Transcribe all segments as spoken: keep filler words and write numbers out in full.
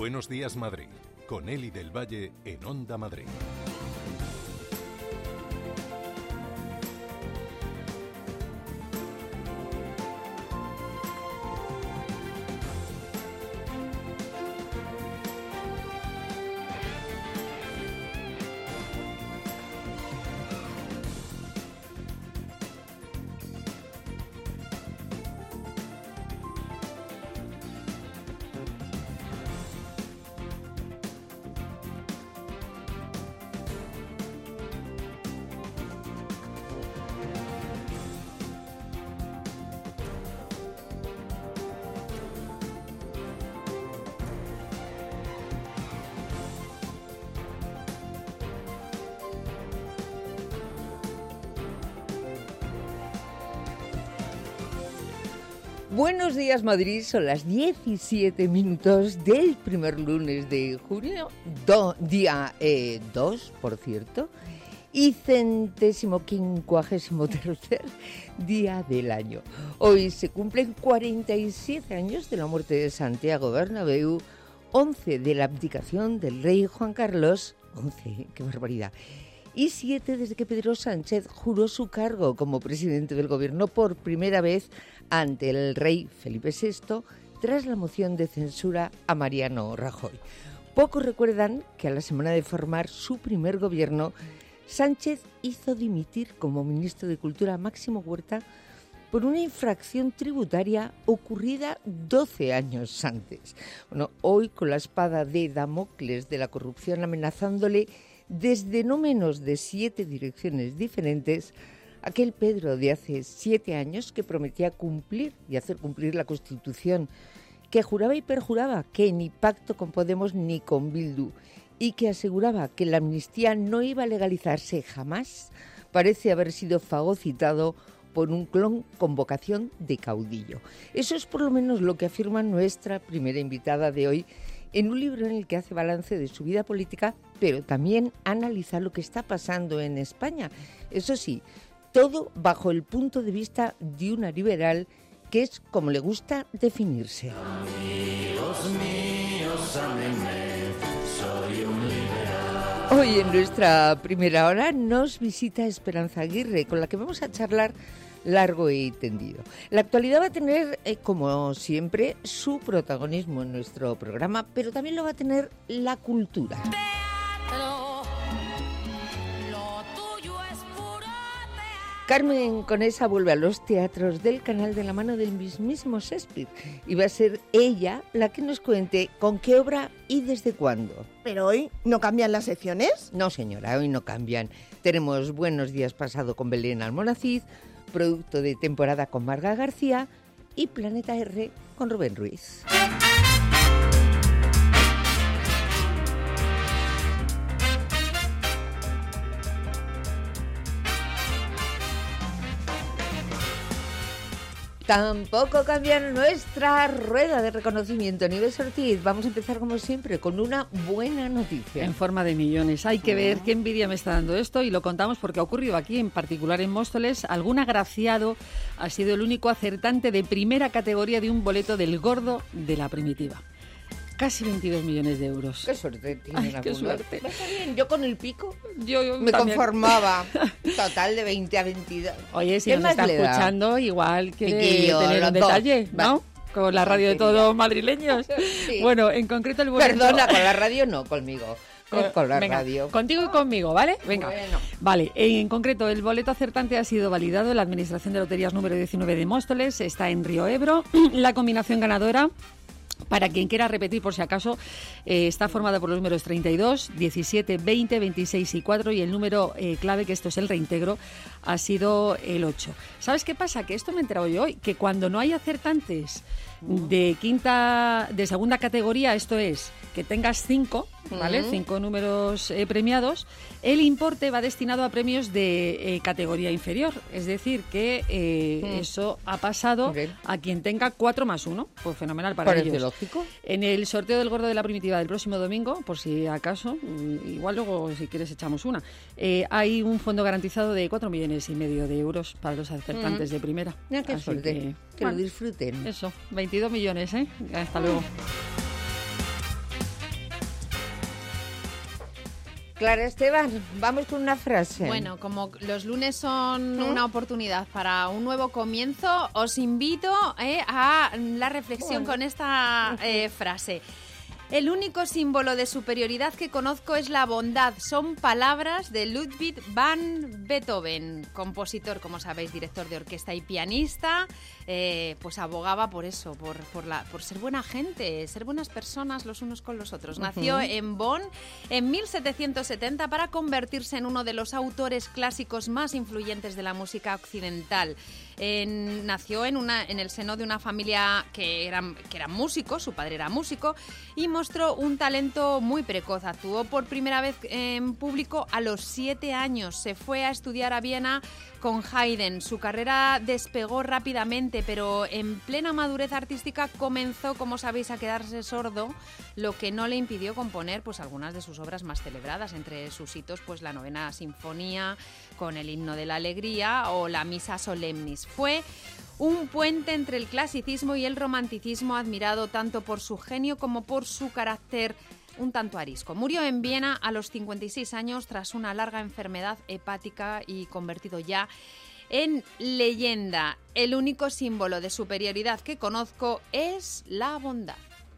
Buenos días, Madrid, con Eli del Valle en Onda Madrid. Buenos días, Madrid. Son las diecisiete minutos del primer lunes de junio, do, día eh, dos, por cierto, y centésimo quincuagésimo tercer día del año. Hoy se cumplen cuarenta y siete años de la muerte de Santiago Bernabéu, once de la abdicación del rey Juan Carlos, once, qué barbaridad, y siete desde que Pedro Sánchez juró su cargo como presidente del gobierno por primera vez ante el rey Felipe sexto tras la moción de censura a Mariano Rajoy. Pocos recuerdan que a la semana de formar su primer gobierno, Sánchez hizo dimitir como ministro de Cultura a Máximo Huerta por una infracción tributaria ocurrida doce años antes. Bueno, hoy con la espada de Damocles de la corrupción amenazándole desde no menos de siete direcciones diferentes, aquel Pedro de hace siete años que prometía cumplir y hacer cumplir la Constitución, que juraba y perjuraba que ni pacto con Podemos ni con Bildu y que aseguraba que la amnistía no iba a legalizarse jamás, parece haber sido fagocitado por un clon con vocación de caudillo. Eso es por lo menos lo que afirma nuestra primera invitada de hoy en un libro en el que hace balance de su vida política, pero también analiza lo que está pasando en España. Eso sí, todo bajo el punto de vista de una liberal, que es como le gusta definirse. Amigos míos, ámenme, soy un liberal. Hoy en nuestra primera hora nos visita Esperanza Aguirre, con la que vamos a charlar largo y tendido. La actualidad va a tener, eh, como siempre, su protagonismo en nuestro programa, pero también lo va a tener la cultura. Carmen Conesa vuelve a los teatros del Canal de la mano del mismísimo Shakespeare y va a ser ella la que nos cuente con qué obra y desde cuándo. ¿Pero hoy no cambian las secciones? No, señora, hoy no cambian. Tenemos Buenos días pasado con Belén Almonacid, Producto de temporada con Marga García y Planeta R con Rubén Ruiz. Tampoco cambian nuestra rueda de reconocimiento. Nieves Ortiz, vamos a empezar como siempre con una buena noticia. En forma de millones. Hay que ver qué envidia me está dando esto y lo contamos porque ha ocurrido aquí, en particular en Móstoles. Algún agraciado ha sido el único acertante de primera categoría de un boleto del Gordo de la Primitiva. Casi veintidós millones de euros. Qué suerte tiene. Ay, qué suerte. Está bien, yo con el pico yo, yo me también conformaba. Total de veinte a veintidós. Oye, si nos está escuchando, igual quiere tener un detalle, Va. ¿no? Con la radio de todos madrileños. Sí. Bueno, en concreto el boleto... Perdona, con la radio no, conmigo. Con, con la Venga, radio. Contigo y conmigo, ¿vale? Venga. Bueno. Vale, en concreto el boleto acertante ha sido validado en la Administración de Loterías número diecinueve de Móstoles, está en Río Ebro. La combinación ganadora, para quien quiera repetir por si acaso, eh, está formada por los números treinta y dos, diecisiete, veinte, veintiséis y cuatro y el número eh, clave, que esto es el reintegro, ha sido el ocho. ¿Sabes qué pasa? Que esto me he enterado yo hoy, que cuando no hay acertantes de quinta, de segunda categoría, esto es, que tengas cinco, ¿vale? Uh-huh. Cinco números eh, premiados, el importe va destinado a premios de eh, categoría inferior. Es decir, que eh, uh-huh. eso ha pasado okay. a quien tenga cuatro más uno. Pues fenomenal para Parece ellos. Lógico. En el sorteo del Gordo de la Primitiva del próximo domingo, por si acaso, igual luego si quieres echamos una, eh, hay un fondo garantizado de cuatro millones y medio de euros para los acertantes uh-huh. de primera. Ya, qué Así suerte. Que, que bueno, lo disfruten. Eso, veintidós millones, ¿eh? Hasta luego. Clara Esteban, vamos con una frase. Bueno, como los lunes son ¿Mm? una oportunidad para un nuevo comienzo, os invito eh, a la reflexión bueno. con esta eh, frase. El único símbolo de superioridad que conozco es la bondad. Son palabras de Ludwig van Beethoven, compositor, como sabéis, director de orquesta y pianista. Eh, pues abogaba por eso, por, por, la, por ser buena gente, ser buenas personas los unos con los otros. Nació uh-huh. en Bonn en mil setecientos setenta para convertirse en uno de los autores clásicos más influyentes de la música occidental. En, nació en, una, en el seno de una familia que eran, que eran músicos, su padre era músico, y mostró un talento muy precoz. Actuó por primera vez en público a los siete años. Se fue a estudiar a Viena con Haydn. Su carrera despegó rápidamente, pero en plena madurez artística comenzó, como sabéis, a quedarse sordo, lo que no le impidió componer pues algunas de sus obras más celebradas. Entre sus hitos, pues la Novena Sinfonía con el Himno de la Alegría o la Missa Solemnis. Fue un puente entre el clasicismo y el romanticismo, admirado tanto por su genio como por su carácter un tanto arisco. Murió en Viena a los cincuenta y seis años tras una larga enfermedad hepática y convertido ya en leyenda. El único símbolo de superioridad que conozco es la bondad.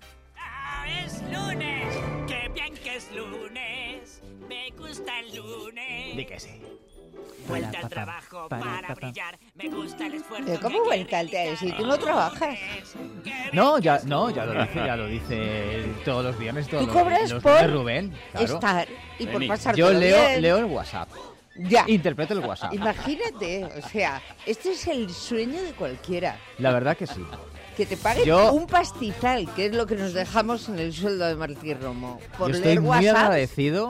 ¡Ah, es lunes! ¡Qué bien que es lunes! Me gusta el lunes. Di que sí. Vuelta al trabajo para brillar. Me gusta el esfuerzo. ¿Pero cómo vuelta al trabajo? Si tú no trabajas. No, ya, no, ya lo dice, ya lo dice todos los viernes, todos ¿Tú los, cobras los por de Rubén, claro. estar y por pasar Yo leo, bien. leo el WhatsApp. Ya. Interpreto el WhatsApp. Imagínate, o sea, este es el sueño de cualquiera. La verdad que sí. Que te paguen Yo, un pastizal, que es lo que nos dejamos en el sueldo de Martí Romo. Por yo leer estoy muy WhatsApp. agradecido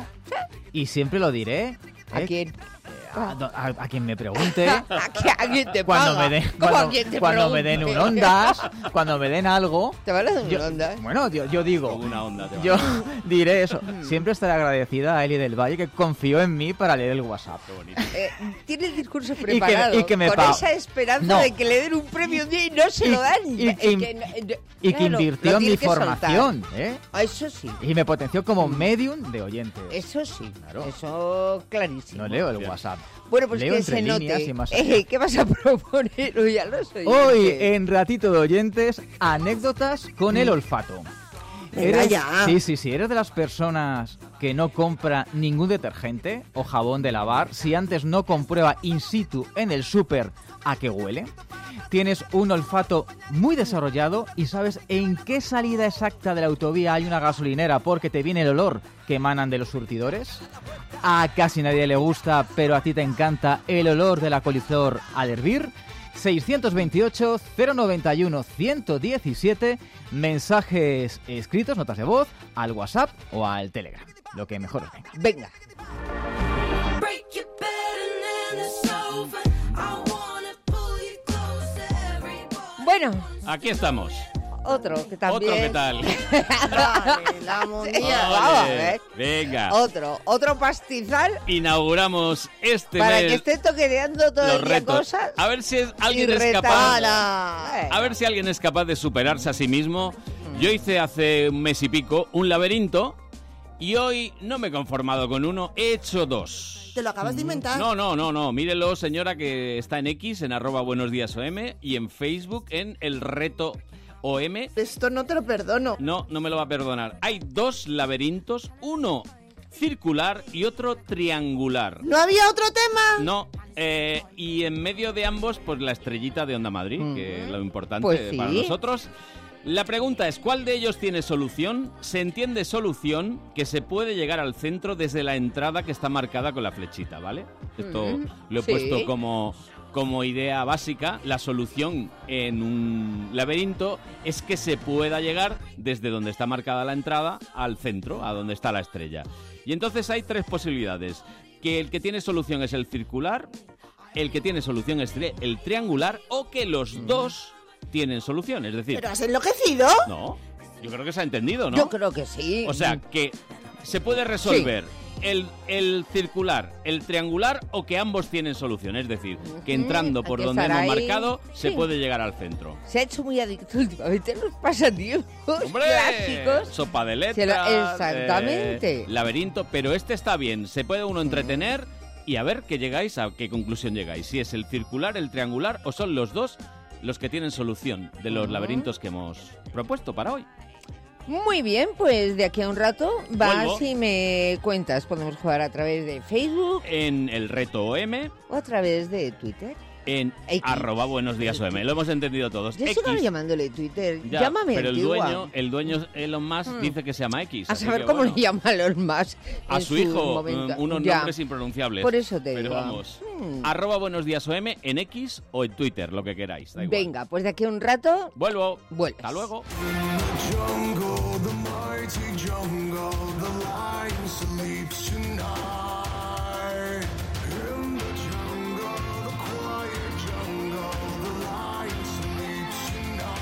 y siempre lo diré. ¿eh? ¿A quién? A, a, a quien me pregunte. ¿A quién te cuando paga? me den, ¿Cómo cuando, a quién te cuando me den un ondas, cuando me den algo. ¿Te van a dar un yo, ondas? Bueno, yo, yo digo. Una onda te yo diré eso. Siempre estaré agradecida a Eli del Valle, que confió en mí para leer el WhatsApp. Qué bonito. Eh, tiene el discurso preparado. Y que, y que me con pa- esa esperanza no. de que le den un premio un día y no se y, lo dan. Y, y, y que, no, y claro, que invirtió lo en mi tiene que formación. ¿eh? Ah, eso sí. Y me potenció como medium de oyentes. Eso sí. Claro. Eso clarísimo. No leo el Bien. WhatsApp. Bueno, pues Leo que entre se note. líneas y más allá. Eh, ¿Qué vas a proponer hoy a los oyentes? Hoy, en Ratito de Oyentes, anécdotas con el olfato. Venga, ¿Eres- ya. Sí, sí, sí. ¿Eres de las personas que no compra ningún detergente o jabón de lavar si antes no comprueba in situ en el súper a qué huele? ¿Tienes un olfato muy desarrollado y sabes en qué salida exacta de la autovía hay una gasolinera porque te viene el olor que emanan de los surtidores? A casi nadie le gusta, pero a ti te encanta el olor de la coliflor al hervir. seiscientos veintiocho, cero noventa y uno, ciento diecisiete, mensajes escritos, notas de voz, al WhatsApp o al Telegram, lo que mejor os venga. Venga. Bueno, Aquí estamos. otro que también... Otro, ¿qué tal? Vale, la mundial. Vamos a Ole, ver. Venga. Otro, otro pastizal Inauguramos este para mes que esté toqueteando todo los el día retos. cosas. A ver si es- alguien y es capaz. retala. A ver si alguien es capaz de superarse a sí mismo. Yo hice hace un mes y pico un laberinto y hoy no me he conformado con uno, he hecho dos. ¿Te lo acabas de inventar? No, no, no, no. Mírelo, señora, que está en X, en arroba buenos días O M, y en Facebook, en el reto O M. Esto no te lo perdono. No, no me lo va a perdonar. Hay dos laberintos, uno circular y otro triangular. ¿No había otro tema? No, eh, y en medio de ambos, pues la estrellita de Onda Madrid, que es lo importante Pues sí. para nosotros. La pregunta es, ¿cuál de ellos tiene solución? Se entiende solución que se puede llegar al centro desde la entrada que está marcada con la flechita, ¿vale? Esto Mm, lo he sí. puesto como, como idea básica. La solución en un laberinto es que se pueda llegar desde donde está marcada la entrada al centro, a donde está la estrella. Y entonces hay tres posibilidades. Que el que tiene solución es el circular, el que tiene solución es tri- el triangular o que los dos tienen solución. Es decir, ¿Pero has enloquecido? no, yo creo que se ha entendido, ¿no? Yo creo que sí. O sea, que se puede resolver el, el circular, el triangular o que ambos tienen solución. Es decir, que entrando por donde hemos ahí. marcado Sí. se puede llegar al centro. Se ha hecho muy adicto últimamente a los pasatiempos ¡Hombre! clásicos. Sopa de letras, Se lo- exactamente. eh, laberinto, pero este está bien, se puede uno entretener y a ver qué llegáis, a qué conclusión llegáis. Si es el circular, el triangular o son los dos los que tienen solución de los laberintos que hemos propuesto para hoy. Muy bien, pues de aquí a un rato vas Vuelvo. y me cuentas. Podemos jugar a través de Facebook En el reto O M, o a través de Twitter. en X. arroba buenos días O M. Lo hemos entendido todos. Yo X. sigo llamándole Twitter. Ya, Llámame pero el antigua. dueño, el dueño Elon Musk Hmm. dice que se llama X. A así saber que, cómo bueno, le llama Elon Musk a en su hijo momento. mm, unos Ya. nombres impronunciables. Por eso te Pero digo. vamos, Hmm. arroba buenos días O M en X o en Twitter, lo que queráis. Da igual. Venga, pues de aquí a un rato Vuelvo. vuelves. Hasta luego. Jungle, the mighty jungle, the lion sleeps tonight. In the jungle, the quiet jungle, the lion sleeps tonight.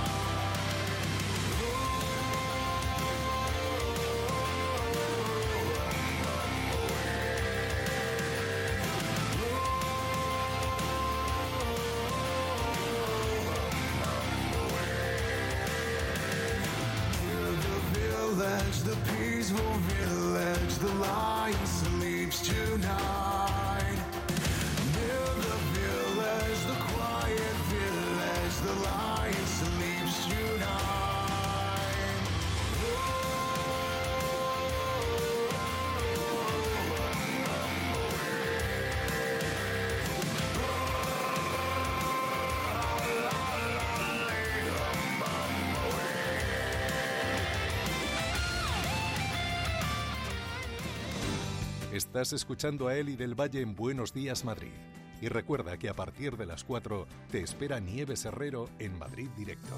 Village, the peaceful village, the lion sleeps tonight. Near the village, the quiet village, the lion sleeps tonight. Estás escuchando a Eli del Valle en Buenos Días Madrid. Y recuerda que a partir de las cuatro te espera Nieves Herrero en Madrid Directo.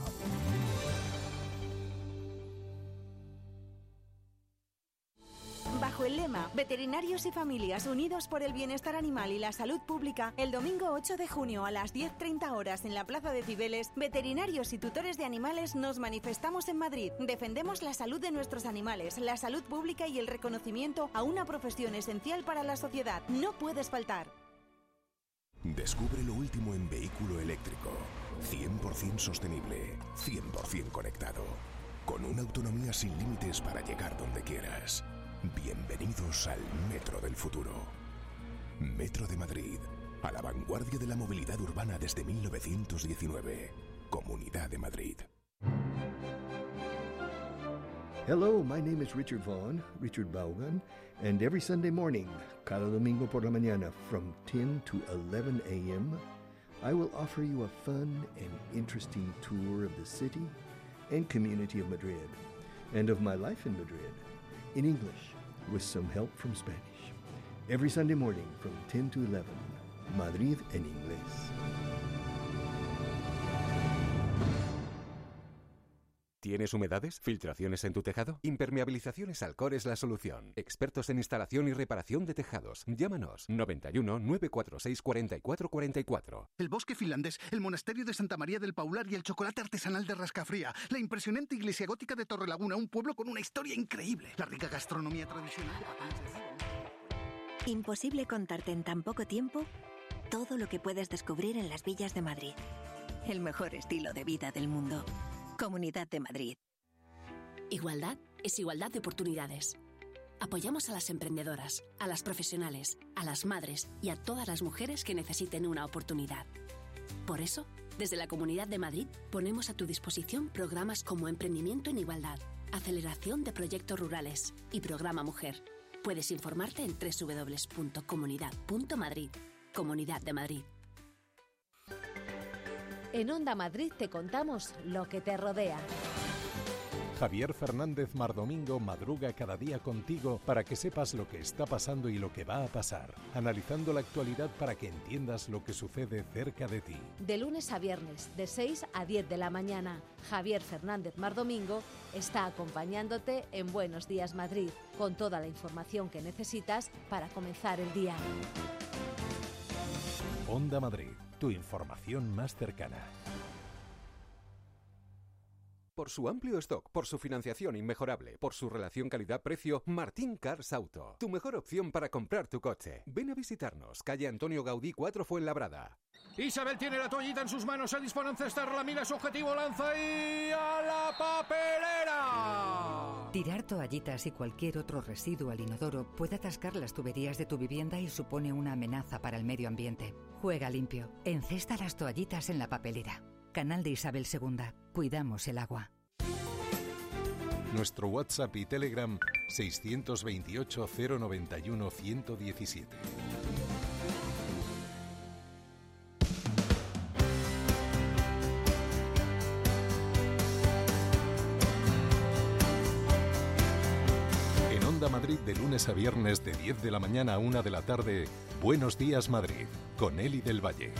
Bajo el lema Veterinarios y Familias Unidos por el Bienestar Animal y la Salud Pública, el domingo ocho de junio a las diez treinta horas en la Plaza de Cibeles, veterinarios y tutores de animales nos manifestamos en Madrid. Defendemos la salud de nuestros animales, la salud pública y el reconocimiento a una profesión esencial para la sociedad. No puedes faltar. Descubre lo último en vehículo eléctrico. cien por ciento sostenible, cien por ciento conectado. Con una autonomía sin límites para llegar donde quieras. Bienvenidos al Metro del Futuro. Metro de Madrid, a la vanguardia de la movilidad urbana desde mil novecientos diecinueve. Comunidad de Madrid. Hello, my name is Richard Vaughn, Richard Vaughan, and every Sunday morning, cada domingo por la mañana, from ten to eleven a.m., I will offer you a fun and interesting tour of the city and community of Madrid, and of my life in Madrid, in English, with some help from Spanish. Every Sunday morning from ten to eleven, Madrid en inglés. ¿Tienes humedades? ¿Filtraciones en tu tejado? Impermeabilizaciones Alcor es la solución. Expertos en instalación y reparación de tejados. Llámanos noventa y uno, nueve cuatro seis, cuarenta y cuatro cuarenta y cuatro. El bosque finlandés, el monasterio de Santa María del Paular y el chocolate artesanal de Rascafría. La impresionante iglesia gótica de Torrelaguna, un pueblo con una historia increíble. La rica gastronomía tradicional de patanes de Cigüeña. Imposible contarte en tan poco tiempo todo lo que puedes descubrir en las villas de Madrid. El mejor estilo de vida del mundo. Comunidad de Madrid. Igualdad es igualdad de oportunidades. Apoyamos a las emprendedoras, a las profesionales, a las madres y a todas las mujeres que necesiten una oportunidad. Por eso, desde la Comunidad de Madrid ponemos a tu disposición programas como Emprendimiento en Igualdad, Aceleración de Proyectos Rurales y Programa Mujer. Puedes informarte en doble u doble u doble u punto comunidad punto madrid. Comunidad de Madrid. En Onda Madrid te contamos lo que te rodea. Javier Fernández Mardomingo madruga cada día contigo para que sepas lo que está pasando y lo que va a pasar, analizando la actualidad para que entiendas lo que sucede cerca de ti. De lunes a viernes, de seis a diez de la mañana, Javier Fernández Mardomingo está acompañándote en Buenos Días Madrid, con toda la información que necesitas para comenzar el día. Onda Madrid, tu información más cercana. Por su amplio stock, por su financiación inmejorable, por su relación calidad-precio, Martín Cars Auto. Tu mejor opción para comprar tu coche. Ven a visitarnos, calle Antonio Gaudí cuatro Fuenlabrada. Isabel tiene la toallita en sus manos, se dispone a encestar, la mira su objetivo, lanza y a la papelera. Tirar toallitas y cualquier otro residuo al inodoro puede atascar las tuberías de tu vivienda y supone una amenaza para el medio ambiente. Juega limpio. Encesta las toallitas en la papelera. Canal de Isabel segunda. Cuidamos el agua. Nuestro WhatsApp y Telegram seiscientos veintiocho cero noventa y uno ciento diecisiete. En Onda Madrid, de lunes a viernes de diez de la mañana a una de la tarde, Buenos Días Madrid, con Eli del Valle.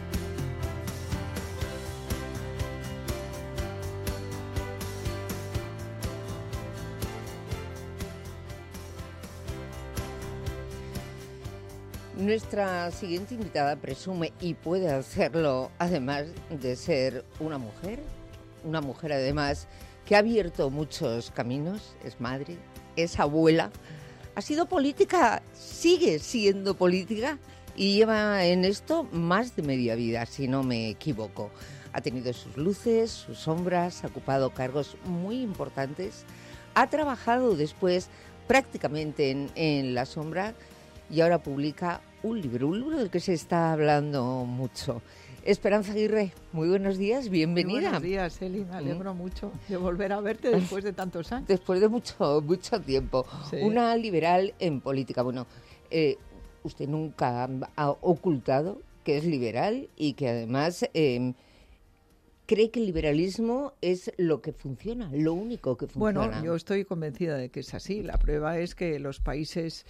Nuestra siguiente invitada presume, y puede hacerlo además de ser una mujer, una mujer además que ha abierto muchos caminos, es madre, es abuela, ha sido política, sigue siendo política y lleva en esto más de media vida, si no me equivoco. Ha tenido sus luces, sus sombras, ha ocupado cargos muy importantes, ha trabajado después prácticamente en, en la sombra y ahora publica un libro, un libro del que se está hablando mucho. Esperanza Aguirre, muy buenos días, bienvenida. Muy buenos días, Eli, me alegro ¿Mm? mucho de volver a verte después de tantos años. Después de mucho, mucho tiempo. Sí. Una liberal en política. Bueno, eh, usted nunca ha ocultado que es liberal y que además eh, cree que el liberalismo es lo que funciona, lo único que funciona. Bueno, yo estoy convencida de que es así. La prueba es que los países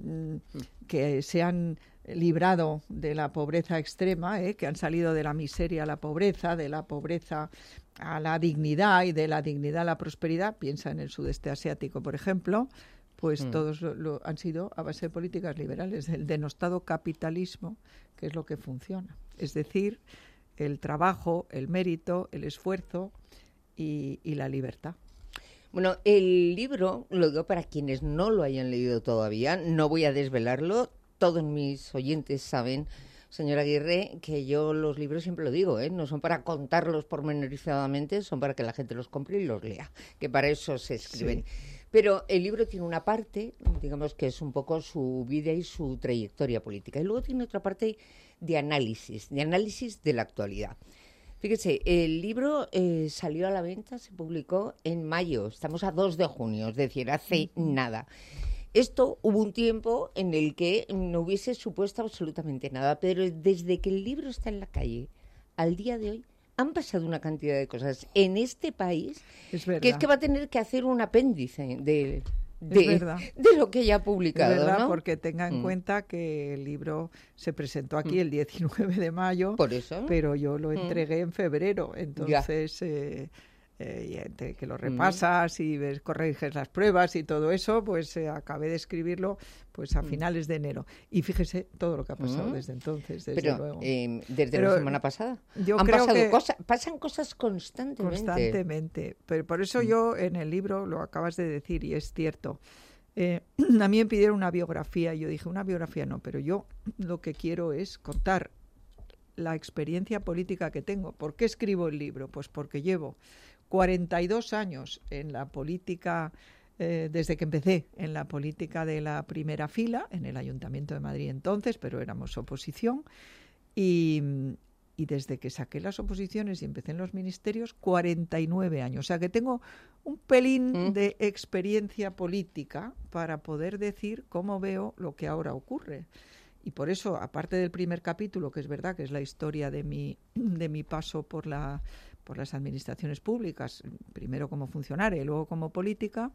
que se han librado de la pobreza extrema, ¿eh? que han salido de la miseria a la pobreza, de la pobreza a la dignidad y de la dignidad a la prosperidad, piensa en el sudeste asiático, por ejemplo, pues mm. todos lo, lo han sido a base de políticas liberales, el denostado capitalismo, que es lo que funciona. Es decir, el trabajo, el mérito, el esfuerzo y, y la libertad. Bueno, el libro, lo digo para quienes no lo hayan leído todavía, no voy a desvelarlo, todos mis oyentes saben, señora Aguirre, que yo los libros siempre lo digo, ¿eh? No son para contarlos pormenorizadamente, son para que la gente los compre y los lea, que para eso se escriben. Sí. Pero el libro tiene una parte, digamos que es un poco su vida y su trayectoria política, y luego tiene otra parte de análisis, de análisis de la actualidad. Fíjese, el libro eh, salió a la venta, se publicó en mayo, estamos a dos de junio, es decir, hace uh-huh. nada. Esto hubo un tiempo en el que no hubiese supuesto absolutamente nada, pero desde que el libro está en la calle al día de hoy han pasado una cantidad de cosas en este país es que es que va a tener que hacer un apéndice de... De, de lo que ya ha publicado, es verdad, ¿no? Porque tenga en mm. cuenta que el libro se presentó aquí mm. el diecinueve de mayo, por eso, pero yo lo entregué mm. en febrero, entonces eh, eh, y entre que lo repasas mm. y ves, corriges las pruebas y todo eso, pues eh, acabé de escribirlo pues a mm. finales de enero. Y fíjese todo lo que ha pasado mm. desde entonces, desde pero, luego. Eh, desde pero, la semana pasada. Yo Han creo pasado que cosas, pasan cosas constantemente. Constantemente. Pero por eso mm. yo en el libro, lo acabas de decir y es cierto, eh, a mí me pidieron una biografía y yo dije, una biografía no, pero yo lo que quiero es contar la experiencia política que tengo. ¿Por qué escribo el libro? Pues porque llevo cuarenta y dos años en la política, eh, desde que empecé en la política de la primera fila, en el Ayuntamiento de Madrid entonces, pero éramos oposición, y, y desde que saqué las oposiciones y empecé en los ministerios, cuarenta y nueve años. O sea que tengo un pelín ¿Mm? de experiencia política para poder decir cómo veo lo que ahora ocurre. Y por eso, aparte del primer capítulo, que es verdad que es la historia de mi, de mi paso por la... por las administraciones públicas, primero como funcionaria y luego como política,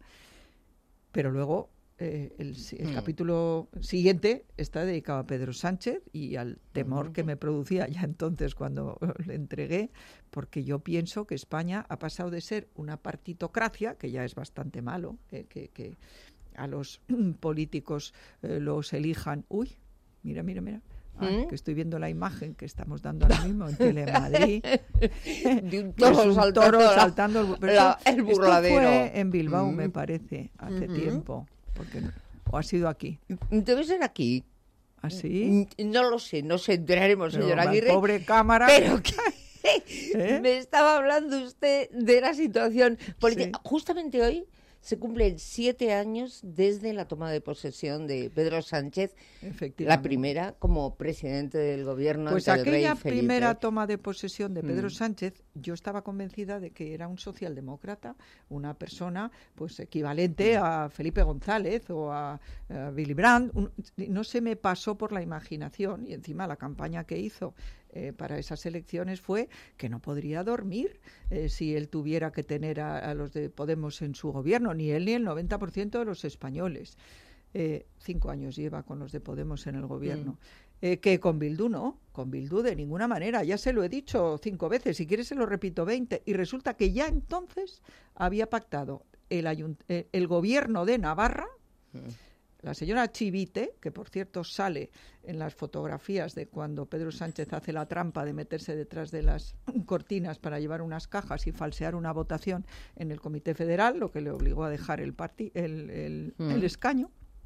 pero luego eh, el, el mm. capítulo siguiente está dedicado a Pedro Sánchez y al temor mm. que me producía ya entonces cuando le entregué, porque yo pienso que España ha pasado de ser una partitocracia, que ya es bastante malo, eh, que, que a los políticos eh, los elijan, uy, mira, mira, mira, Ay, que estoy viendo la imagen que estamos dando ahora mismo en Telemadrid. De un toro, Pues un saltando, toro la- saltando el, pero la- esto- el burladero. Esto fue en Bilbao, Mm. me parece, hace Ujú. tiempo. Porque, no- ¿O ha sido aquí? Debe ser aquí. ¿Así? No lo sé, nos enteraremos, Pero señora la Aguirre. pobre cámara. Pero que ¿Eh? me estaba hablando usted de la situación política. Sí. Justamente hoy se cumplen siete años desde la toma de posesión de Pedro Sánchez, Efectivamente. la primera como presidente del gobierno Pues ante el rey aquella Felipe. primera toma de posesión de Pedro Mm. Sánchez, yo estaba convencida de que era un socialdemócrata, una persona pues equivalente a Felipe González o a, a Willy Brandt. Un- no se me pasó por la imaginación, y encima la campaña que hizo eh, para esas elecciones fue que no podría dormir eh, si él tuviera que tener a, a los de Podemos en su gobierno, ni él ni el noventa por ciento de los españoles. Eh, cinco años lleva con los de Podemos en el gobierno. Eh, que con Bildu no, con Bildu de ninguna manera, ya se lo he dicho cinco veces, si quieres se lo repito veinte, y resulta que ya entonces había pactado el, ayunt- eh, el gobierno de Navarra, la señora Chivite, que por cierto sale en las fotografías de cuando Pedro Sánchez hace la trampa de meterse detrás de las cortinas para llevar unas cajas y falsear una votación en el Comité Federal, lo que le obligó a dejar el, parti- el, el- Mm. el escaño,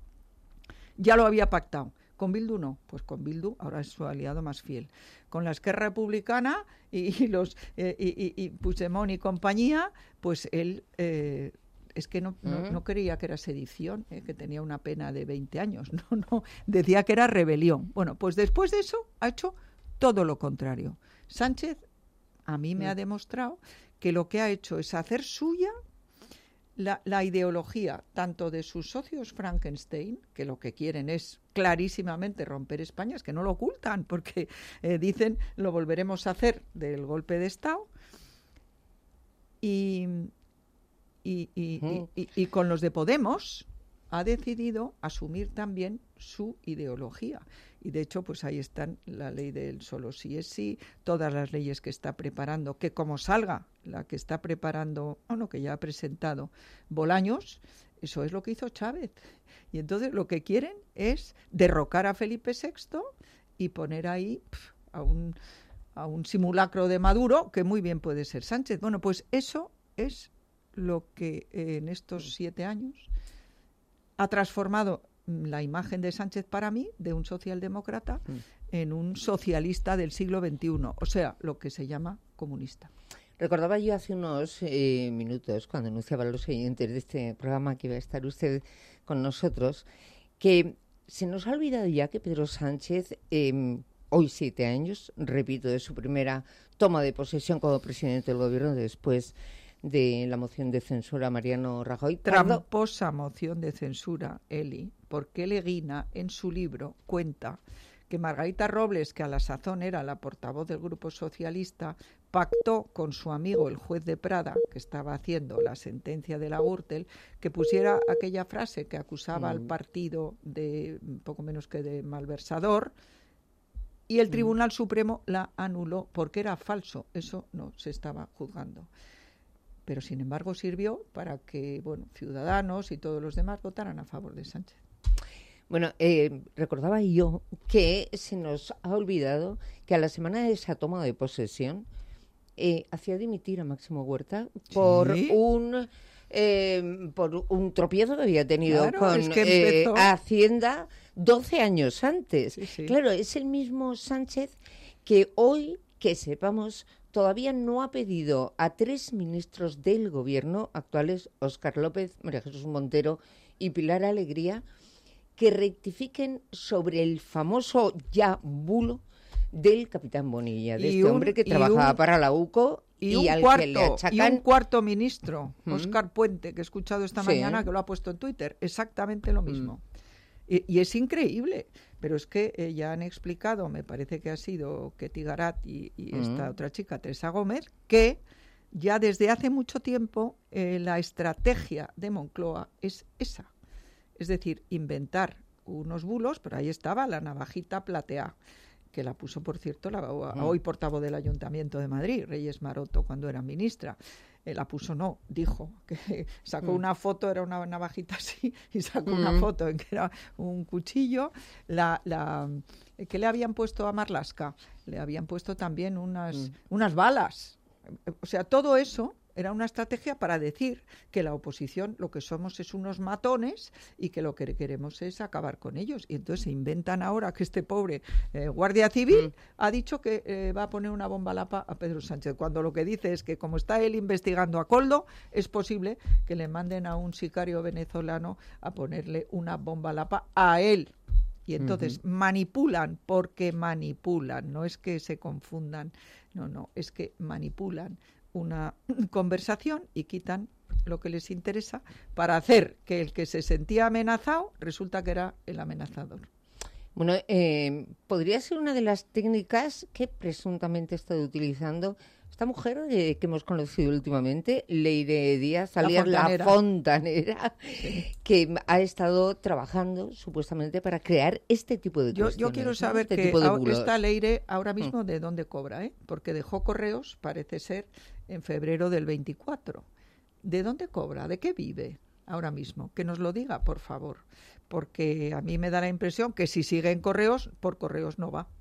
ya lo había pactado. Con Bildu no, pues con Bildu ahora es su aliado más fiel. Con la Esquerra Republicana y, y los eh, y, y- y Puigdemont y compañía, pues él eh, es que no, no, Mm. no creía que era sedición, eh, que tenía una pena de veinte años, no, no, decía que era rebelión. Bueno, pues después de eso ha hecho todo lo contrario. Sánchez a mí me Mm. ha demostrado que lo que ha hecho es hacer suya la, la ideología tanto de sus socios Frankenstein, que lo que quieren es clarísimamente romper España, es que no lo ocultan, porque eh, dicen lo volveremos a hacer del golpe de Estado, y, y, y, y- y- y con los de Podemos ha decidido asumir también su ideología. Y de hecho, pues ahí están la ley del solo sí es sí, todas las leyes que está preparando, que como salga la que está preparando, o no, que ya ha presentado Bolaños, eso es lo que hizo Chávez. Y entonces lo que quieren es derrocar a Felipe sexto y poner ahí pf, a un, a un simulacro de Maduro, que muy bien puede ser Sánchez. Bueno, pues eso es lo que eh, en estos siete años ha transformado mm, la imagen de Sánchez para mí, de un socialdemócrata, en un socialista del siglo veintiuno, o sea, lo que se llama comunista. Recordaba yo hace unos eh, minutos, cuando anunciaba a los oyentes de este programa que iba a estar usted con nosotros, que se nos ha olvidado ya que Pedro Sánchez, eh, hoy siete años, repito, de su primera toma de posesión como presidente del gobierno después de la moción de censura a Mariano Rajoy. tardó- Tramposa moción de censura, Eli, porque Leguina en su libro cuenta que Margarita Robles, que a la sazón era la portavoz del Grupo Socialista, pactó con su amigo el juez de Prada, que estaba haciendo la sentencia de la Gürtel, que pusiera aquella frase que acusaba al Mm. partido de poco menos que de malversador, y el Tribunal Supremo la anuló porque era falso, eso no se estaba juzgando. Pero sin embargo sirvió para que, bueno, Ciudadanos y todos los demás votaran a favor de Sánchez. Bueno, eh, recordaba yo que se nos ha olvidado que a la semana de esa toma de posesión eh, hacía dimitir a Máximo Huerta por Sí. un eh, por un tropiezo que había tenido Claro, con es que eh, empezó- Hacienda doce años antes. Sí, sí. Claro, es el mismo Sánchez que hoy, que sepamos, todavía no ha pedido a tres ministros del gobierno actuales, Óscar López, María Jesús Montero y Pilar Alegría, que rectifiquen sobre el famoso ya bulo del capitán Bonilla, de Y este un- hombre que y trabajaba un- para la UCO y, Y un, al cuarto, que le y achacan... un cuarto ministro, Mm. Óscar Puente, que he escuchado esta Sí. mañana, que lo ha puesto en Twitter, exactamente lo mismo. Y, y es increíble, pero es que eh, ya han explicado, me parece que ha sido Ketty Garat y, y esta Mm. otra chica, Teresa Gómez, que ya desde hace mucho tiempo eh, la estrategia de Moncloa es esa. Es decir, inventar unos bulos, pero ahí estaba la navajita plateada, que la puso, por cierto, la Mm. hoy portavoz del Ayuntamiento de Madrid, Reyes Maroto, cuando era ministra. eh, la puso, no, dijo, que sacó Mm. una foto, era una navajita así, y sacó una Mm. foto en que era un cuchillo. La, la, eh, ¿Qué le habían puesto a Marlaska? Le habían puesto también unas, Mm. unas balas. O sea, todo eso era una estrategia para decir que la oposición lo que somos es unos matones y que lo que queremos es acabar con ellos. Y entonces se inventan ahora que este pobre eh, guardia civil Mm. ha dicho que eh, va a poner una bomba lapa a Pedro Sánchez, cuando lo que dice es que como está él investigando a Koldo, es posible que le manden a un sicario venezolano a ponerle una bomba lapa a él. Y entonces Ujú. manipulan, porque manipulan, no es que se confundan, no, no, es que manipulan una conversación y quitan lo que les interesa para hacer que el que se sentía amenazado resulta que era el amenazador. Bueno, eh, podría ser una de las técnicas que presuntamente ha estado utilizando esta mujer eh, que hemos conocido últimamente, Leire Díaz, La alias La fontanera. Fontanera, que ha estado trabajando supuestamente para crear este tipo de Yo, cuestiones. yo quiero ¿no? saber Este que tipo de ahora- bulos. esta Leire ahora mismo de dónde cobra, ¿eh? Porque dejó Correos, parece ser, en febrero del veinticuatro. ¿De dónde cobra? ¿De qué vive ahora mismo? Que nos lo diga, por favor. Porque a mí me da la impresión que si sigue en Correos, por Correos no va.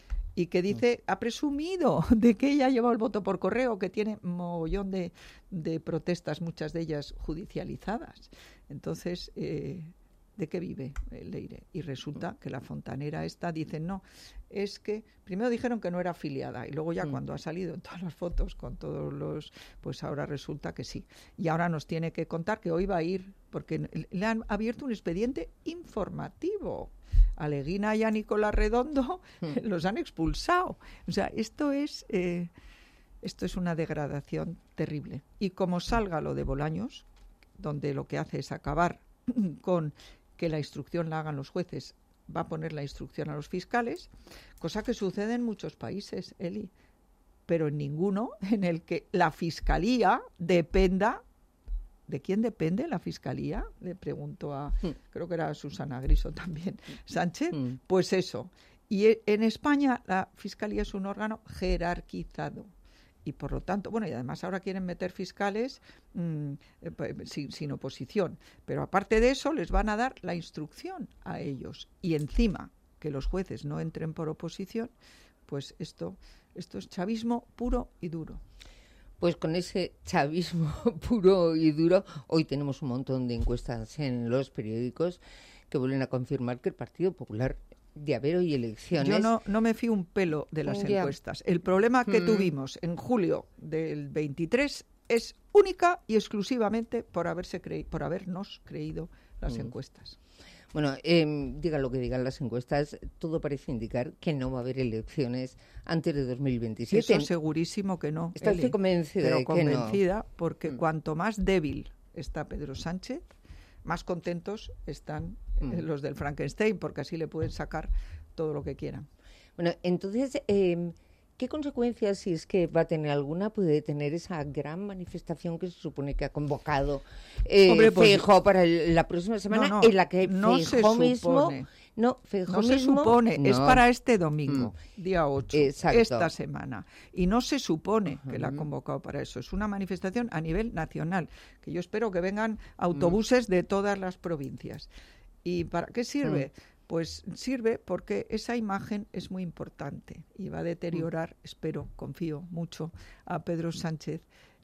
Y que dice, ha presumido de que ella lleva el voto por correo, que tiene mogollón de, de protestas, muchas de ellas judicializadas. Entonces, eh, ¿de qué vive eh, Leire? Y resulta que la fontanera esta dice, no, es que primero dijeron que no era afiliada y luego ya Mm. cuando ha salido en todas las fotos con todos los, pues ahora resulta que sí. Y ahora nos tiene que contar que hoy va a ir, porque le han abierto un expediente informativo. A Leguina y a Nicolás Redondo Mm. los han expulsado. O sea, esto es eh, esto es una degradación terrible. Y como salga lo de Bolaños, donde lo que hace es acabar con que la instrucción la hagan los jueces, va a poner la instrucción a los fiscales, cosa que sucede en muchos países, Eli, pero en ninguno en el que la fiscalía dependa. ¿De quién depende la fiscalía? Le pregunto a, creo que era Susana Griso también, Sánchez. Mm. Pues eso. Y e- en España la fiscalía es un órgano jerarquizado. Y por lo tanto, bueno, y además ahora quieren meter fiscales mm, eh, pa- sin, sin oposición. Pero aparte de eso, les van a dar la instrucción a ellos. Y encima, que los jueces no entren por oposición, pues esto, esto es chavismo puro y duro. Pues con ese chavismo puro y duro, hoy tenemos un montón de encuestas en los periódicos que vuelven a confirmar que el Partido Popular, de haber hoy elecciones... Yo no, no me fío un pelo de las Ya. encuestas. El problema que Mm. tuvimos en julio del veintitrés es única y exclusivamente por haberse crei- por habernos creído las Mm. encuestas. Bueno, eh, digan lo que digan las encuestas, todo parece indicar que no va a haber elecciones antes de dos mil veintisiete. Eso segurísimo que no. Está Eli, usted convencida pero de que no. convencida porque Mm. cuanto más débil está Pedro Sánchez, más contentos están eh, Mm. los del Frankenstein, porque así le pueden sacar todo lo que quieran. Bueno, entonces, eh, ¿qué consecuencias, si es que va a tener alguna, puede tener esa gran manifestación que se supone que ha convocado eh, Hombre, pues- Feijóo para el- la próxima semana, No, no, en la que no se Feijóo mismo... supone. No, Feijóo No se mismo- supone, es no. para este domingo, día ocho, Exacto. esta semana. Y no se supone que la ha convocado para eso. Es una manifestación a nivel nacional, que yo espero que vengan autobuses de todas las provincias. ¿Y para qué sirve? Pues sirve porque esa imagen es muy importante y va a deteriorar, espero, confío mucho, a Pedro Sánchez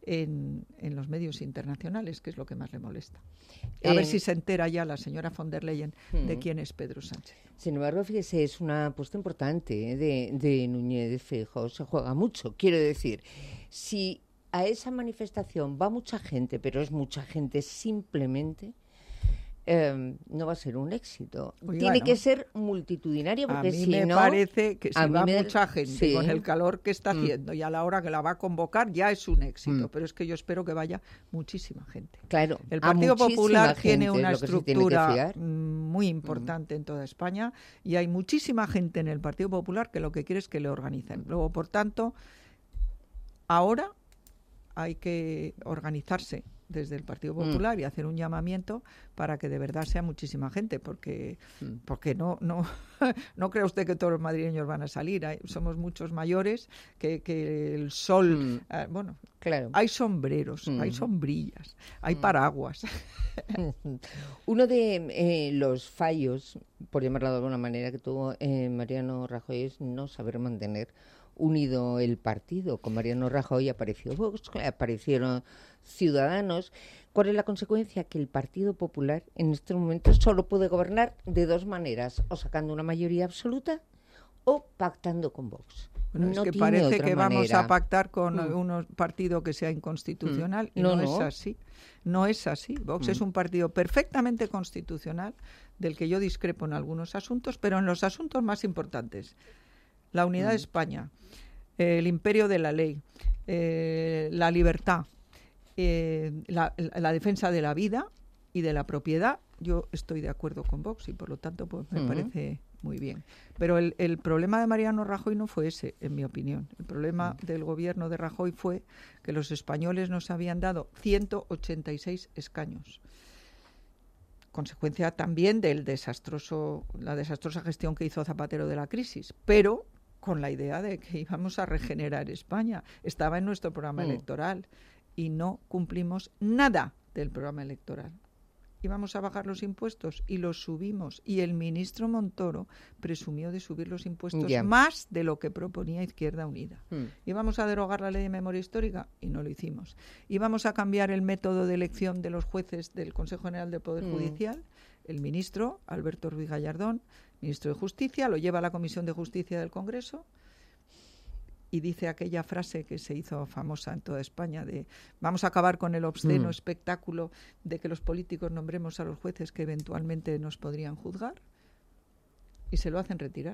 en, en los medios internacionales, que es lo que más le molesta. A Eh, ver si se entera ya la señora von der Leyen de mm. quién es Pedro Sánchez. Sin embargo, fíjese, es una apuesta importante, ¿eh? de, de Núñez Feijóo. Se juega mucho. Quiero decir, si a esa manifestación va mucha gente, pero es mucha gente simplemente, eh, no va a ser un éxito. Oiga, Tiene ¿no? que ser multitudinario, A porque mí si me no... parece que si a mí va me- mucha gente sí. con el calor que está Mm. haciendo y a la hora que la va a convocar ya es un éxito, Mm. pero es que yo espero que vaya muchísima gente. Claro, El a Partido muchísima Popular gente tiene es una lo que se tiene que estructura fiar. mm, muy importante en toda España y hay muchísima gente en el Partido Popular que lo que quiere es que le organicen. Luego, por tanto, ahora hay que organizarse desde el Partido Mm. Popular y hacer un llamamiento para que de verdad sea muchísima gente, porque porque no no no crea usted que todos los madrileños van a salir. Hay, somos muchos mayores que, que el sol, eh, bueno, claro. hay sombreros, Mm. hay sombrillas, hay paraguas. Uno de eh, los fallos, por llamarlo de alguna manera, que tuvo eh, Mariano Rajoy es no saber mantener unido el partido. Con Mariano Rajoy apareció Vox, aparecieron Ciudadanos. ¿Cuál es la consecuencia? Que el Partido Popular en estos momentos solo puede gobernar de dos maneras, o sacando una mayoría absoluta o pactando con Vox. Bueno, no es que tiene parece otra que vamos manera. a pactar con Mm. un partido que sea inconstitucional Mm. y No, no, no. es así. No es así. Vox Mm. es un partido perfectamente constitucional del que yo discrepo en algunos asuntos, pero en los asuntos más importantes. La unidad Mm. de España, eh, el imperio de la ley, eh, la libertad, eh, la, la defensa de la vida y de la propiedad. Yo estoy de acuerdo con Vox y por lo tanto pues, me Ujú. parece muy bien. Pero el, el problema de Mariano Rajoy no fue ese, en mi opinión. El problema del gobierno de Rajoy fue que los españoles nos habían dado ciento ochenta y seis escaños. Consecuencia también del desastroso, la desastrosa gestión que hizo Zapatero de la crisis, pero con la idea de que íbamos a regenerar España. Estaba en nuestro programa Mm. electoral y no cumplimos nada del programa electoral. Íbamos a bajar los impuestos y los subimos. Y el ministro Montoro presumió de subir los impuestos Ya. más de lo que proponía Izquierda Unida. Mm. Íbamos a derogar la ley de memoria histórica y no lo hicimos. Íbamos a cambiar el método de elección de los jueces del Consejo General del Poder Mm. Judicial. El ministro, Alberto Ruiz Gallardón, ministro de Justicia, lo lleva a la Comisión de Justicia del Congreso y dice aquella frase que se hizo famosa en toda España de vamos a acabar con el obsceno Mm. espectáculo de que los políticos nombremos a los jueces que eventualmente nos podrían juzgar, y se lo hacen retirar.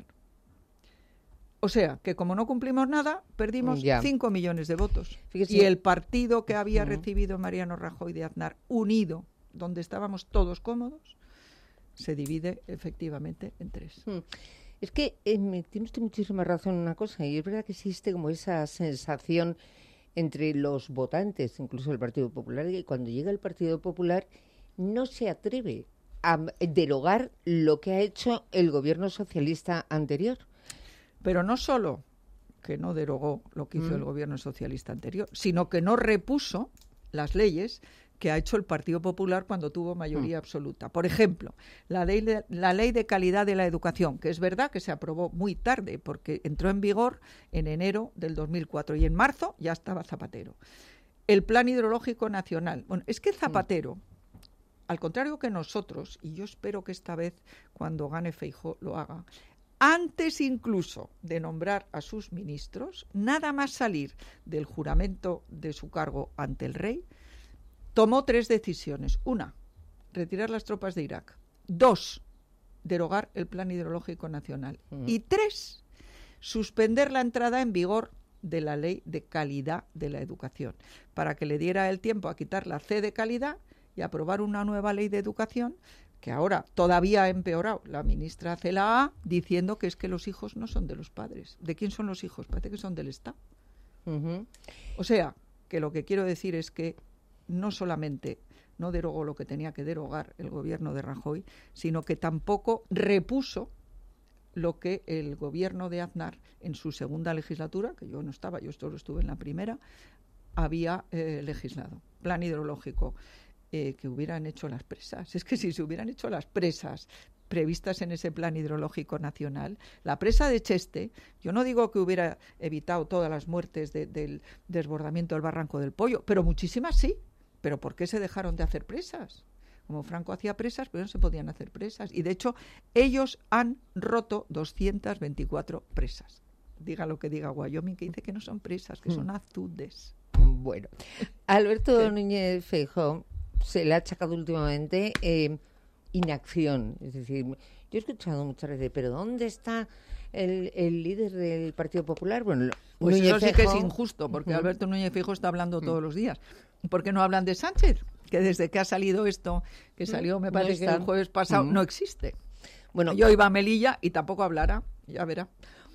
O sea, que como no cumplimos nada, perdimos Ya. cinco millones de votos. Fíjese- Y el partido que había Ujú. recibido Mariano Rajoy de Aznar, unido, donde estábamos todos cómodos, se divide efectivamente en tres. Mm. Es que eh, me- tiene usted muchísima razón en una cosa, y es verdad que existe como esa sensación entre los votantes, incluso del Partido Popular, que cuando llega el Partido Popular no se atreve a m- derogar lo que ha hecho el gobierno socialista anterior. Pero no solo que no derogó lo que hizo Mm. el gobierno socialista anterior, sino que no repuso las leyes que ha hecho el Partido Popular cuando tuvo mayoría Mm. absoluta. Por ejemplo, la ley, de, la ley de calidad de la educación, que es verdad que se aprobó muy tarde, porque entró en vigor en enero del dos mil cuatro y en marzo ya estaba Zapatero. El Plan Hidrológico Nacional. Bueno, es que Zapatero, al contrario que nosotros, y yo espero que esta vez cuando gane Feijóo lo haga, antes incluso de nombrar a sus ministros, nada más salir del juramento de su cargo ante el rey, tomó tres decisiones. Una, retirar las tropas de Irak. Dos, derogar el Plan Hidrológico Nacional. Mm. Y tres, suspender la entrada en vigor de la Ley de Calidad de la Educación, para que le diera el tiempo a quitar la C de calidad y aprobar una nueva ley de educación que ahora todavía ha empeorado la ministra Celaá diciendo que es que los hijos no son de los padres. ¿De quién son los hijos? Parece que son del Estado. Ujú. O sea, que lo que quiero decir es que no solamente no derogó lo que tenía que derogar el gobierno de Rajoy, sino que tampoco repuso lo que el gobierno de Aznar en su segunda legislatura, que yo no estaba, yo solo estuve en la primera, había eh, legislado. Plan hidrológico, eh, que hubieran hecho las presas. Es que si se hubieran hecho las presas previstas en ese plan hidrológico nacional, la presa de Cheste, yo no digo que hubiera evitado todas las muertes de, del desbordamiento del Barranco del Pollo, pero muchísimas sí. ¿Pero por qué se dejaron de hacer presas? Como Franco hacía presas, pero no se podían hacer presas. Y de hecho, ellos han roto doscientas veinticuatro presas. Diga lo que diga Wyoming, que dice que no son presas, que son azudes. Bueno, Alberto Núñez Feijóo se le ha achacado últimamente eh, inacción. Es decir, yo he escuchado muchas veces, pero ¿dónde está el, el líder del Partido Popular? Bueno, Pues Núñez eso sí que es Feijóo- injusto, porque Ujú. Alberto Núñez Feijóo está hablando todos los días. ¿Por qué no hablan de Sánchez? Que desde que ha salido esto, que salió, me No parece que está. el jueves pasado, Ujú. no existe. Bueno, Yo iba a Melilla y tampoco hablará, ya verá.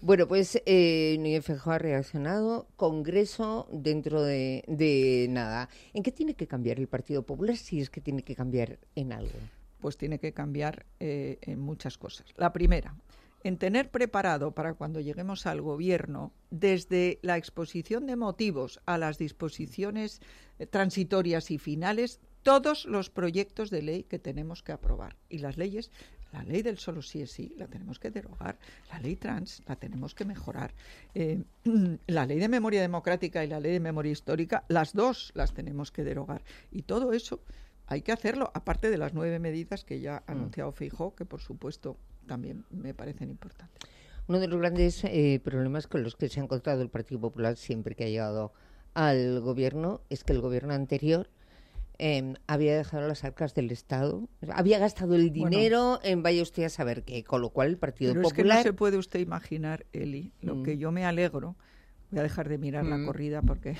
Bueno, pues eh, Núñez Feijóo ha reaccionado, Congreso dentro de, de nada. ¿En qué tiene que cambiar el Partido Popular si es que tiene que cambiar en algo? Pues tiene que cambiar eh, en muchas cosas. La primera, en tener preparado para cuando lleguemos al gobierno, desde la exposición de motivos a las disposiciones eh, transitorias y finales, todos los proyectos de ley que tenemos que aprobar. Y las leyes, la ley del solo sí es sí, la tenemos que derogar. La ley trans la tenemos que mejorar. Eh, la ley de memoria democrática y la ley de memoria histórica, las dos las tenemos que derogar. Y todo eso hay que hacerlo, aparte de las nueve medidas que ya ha anunciado Feijóo, que por supuesto también me parecen importantes. Uno de los grandes eh, problemas con los que se ha encontrado el Partido Popular siempre que ha llegado al gobierno es que el gobierno anterior eh, había dejado las arcas del Estado, había gastado el dinero bueno, en vaya usted a saber qué, con lo cual el Partido pero Popular... Pero es que no se puede usted imaginar, Eli, lo mm. que yo me alegro. Voy a dejar de mirar mm. la corrida porque...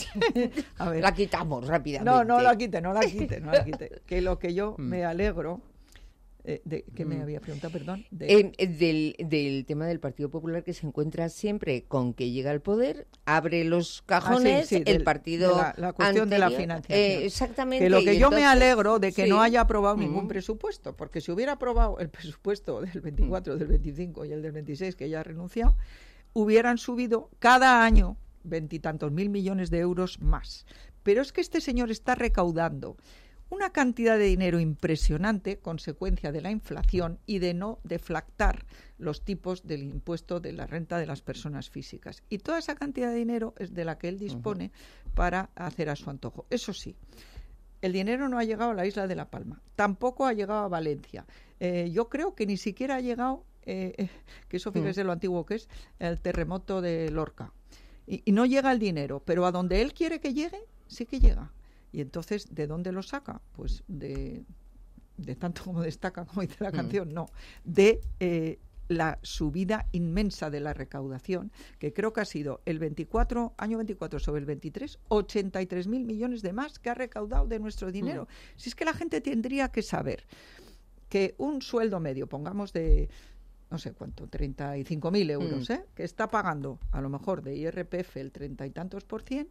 a ver. La quitamos rápidamente. No, no la quite, no la quite, no la quite. Que lo que yo mm. me alegro... Eh, de, ¿Qué mm. me había preguntado, perdón? De... Eh, eh, del, del tema del Partido Popular, que se encuentra siempre con que llega al poder, abre los cajones, ah, sí, sí, el del, partido la, la cuestión anterior, de la financiación. Eh, exactamente. Que lo que y yo entonces, me alegro de que sí. no haya aprobado mm. ningún Mm. presupuesto, porque si hubiera aprobado el presupuesto del veinticuatro, mm. del veinticinco y el del veintiséis, que ya ha renunciado, hubieran subido cada año veintitantos mil millones de euros más. Pero es que este señor está recaudando una cantidad de dinero impresionante, consecuencia de la inflación y de no deflactar los tipos del impuesto de la renta de las personas físicas. Y toda esa cantidad de dinero es de la que él dispone uh-huh. para hacer a su antojo. Eso sí, el dinero no ha llegado a la isla de La Palma, tampoco ha llegado a Valencia. Eh, yo creo que ni siquiera ha llegado, eh, que eso fíjese uh-huh. lo antiguo que es, el terremoto de Lorca. Y, y no llega el dinero, pero a donde él quiere que llegue, sí que llega. Y entonces, ¿de dónde lo saca? Pues de, de tanto como destaca, como dice la canción, mm. no, de eh, la subida inmensa de la recaudación, que creo que ha sido el veinticuatro, año veinticuatro sobre el veintitrés, ochenta y tres mil millones de más que ha recaudado de nuestro dinero. Mm. Si es que la gente tendría que saber que un sueldo medio, pongamos de... no sé cuánto, treinta y cinco mil euros, mm. ¿eh? que está pagando a lo mejor de I R P F el treinta y tantos por cien,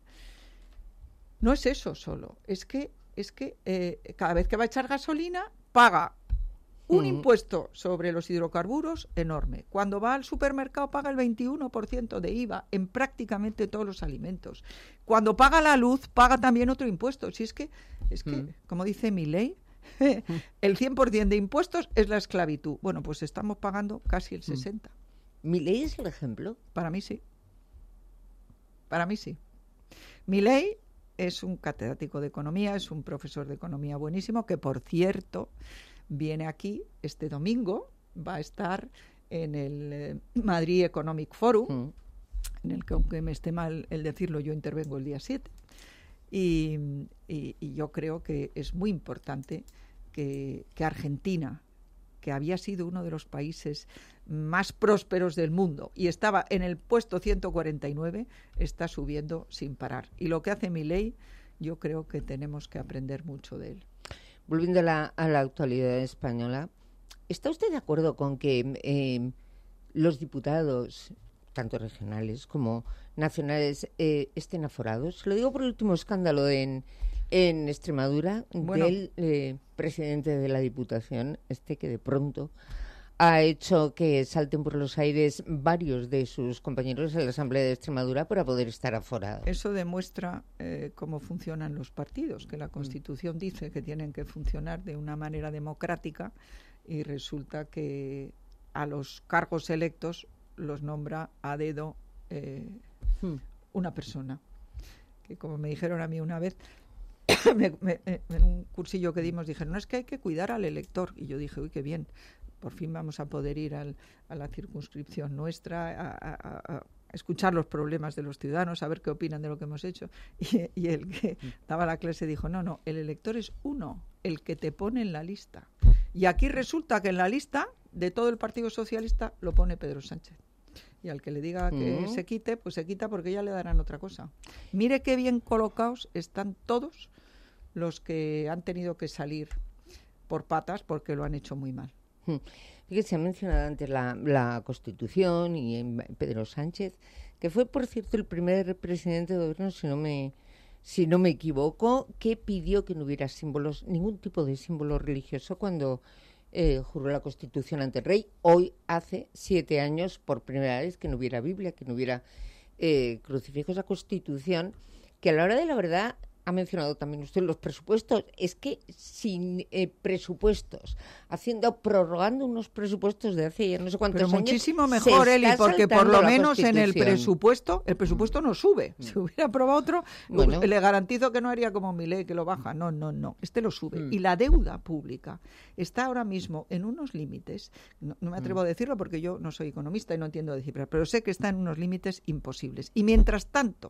no es eso solo, es que es que eh, cada vez que va a echar gasolina paga un mm. impuesto sobre los hidrocarburos enorme. Cuando va al supermercado paga el veintiuno por ciento de I V A en prácticamente todos los alimentos. Cuando paga la luz paga también otro impuesto. Si es que, es que mm. como dice mi ley, el cien por ciento de impuestos es la esclavitud. Bueno, pues estamos pagando casi el sesenta por ciento. ¿Mi ley es el ejemplo? Para mí sí. Para mí sí. Mi ley es un catedrático de economía, es un profesor de economía buenísimo, que por cierto viene aquí este domingo, va a estar en el eh, Madrid Economic Forum, mm. en el que, aunque me esté mal el decirlo, yo intervengo el día siete. Y, y, y yo creo que es muy importante que, que Argentina, que había sido uno de los países más prósperos del mundo y estaba en el puesto ciento cuarenta y nueve, está subiendo sin parar. Y lo que hace Milei, yo creo que tenemos que aprender mucho de él. Volviendo a la, a la actualidad española, ¿está usted de acuerdo con que eh, los diputados, tanto regionales como nacionales, eh, estén aforados? Lo digo por el último escándalo en, en Extremadura, bueno, del eh, presidente de la Diputación, este que de pronto ha hecho que salten por los aires varios de sus compañeros en la Asamblea de Extremadura para poder estar aforados. Eso demuestra eh, cómo funcionan los partidos, que la Constitución dice que tienen que funcionar de una manera democrática y resulta que a los cargos electos los nombra a dedo eh, hmm. una persona. Que como me dijeron a mí una vez, me, me, en un cursillo que dimos, dijeron, no, es que hay que cuidar al elector. Y yo dije, uy, qué bien. Por fin vamos a poder ir al, a la circunscripción nuestra, a, a, a escuchar los problemas de los ciudadanos, a ver qué opinan de lo que hemos hecho. Y, y el que daba la clase dijo, no, no, el elector es uno, el que te pone en la lista. Y aquí resulta que en la lista de todo el Partido Socialista lo pone Pedro Sánchez. Y al que le diga que uh-huh. se quite, pues se quita porque ya le darán otra cosa. Mire qué bien colocados están todos los que han tenido que salir por patas porque lo han hecho muy mal. Fíjese, se ha mencionado antes la, la Constitución y Pedro Sánchez, que fue, por cierto, el primer presidente de gobierno, si no me, si no me equivoco, que pidió que no hubiera símbolos, ningún tipo de símbolo religioso cuando eh, juró la Constitución ante el rey. Hoy hace siete años, por primera vez, que no hubiera Biblia, que no hubiera eh, crucifijos. La Constitución, que a la hora de la verdad, ha mencionado también usted los presupuestos, es que sin eh, presupuestos, haciendo, prorrogando unos presupuestos de hace ya no sé cuántos Pero años. muchísimo mejor, Eli, porque por lo menos en el Constitución. presupuesto, el presupuesto no sube. Mm. Si hubiera aprobado otro, Bueno. le garantizo que no haría como Milei, que lo baja. No, no, no. Este lo sube. Mm. Y la deuda pública está ahora mismo en unos límites, no, no me atrevo Mm. a decirlo porque yo no soy economista y no entiendo de cifras, pero sé que está en unos límites imposibles. Y mientras tanto,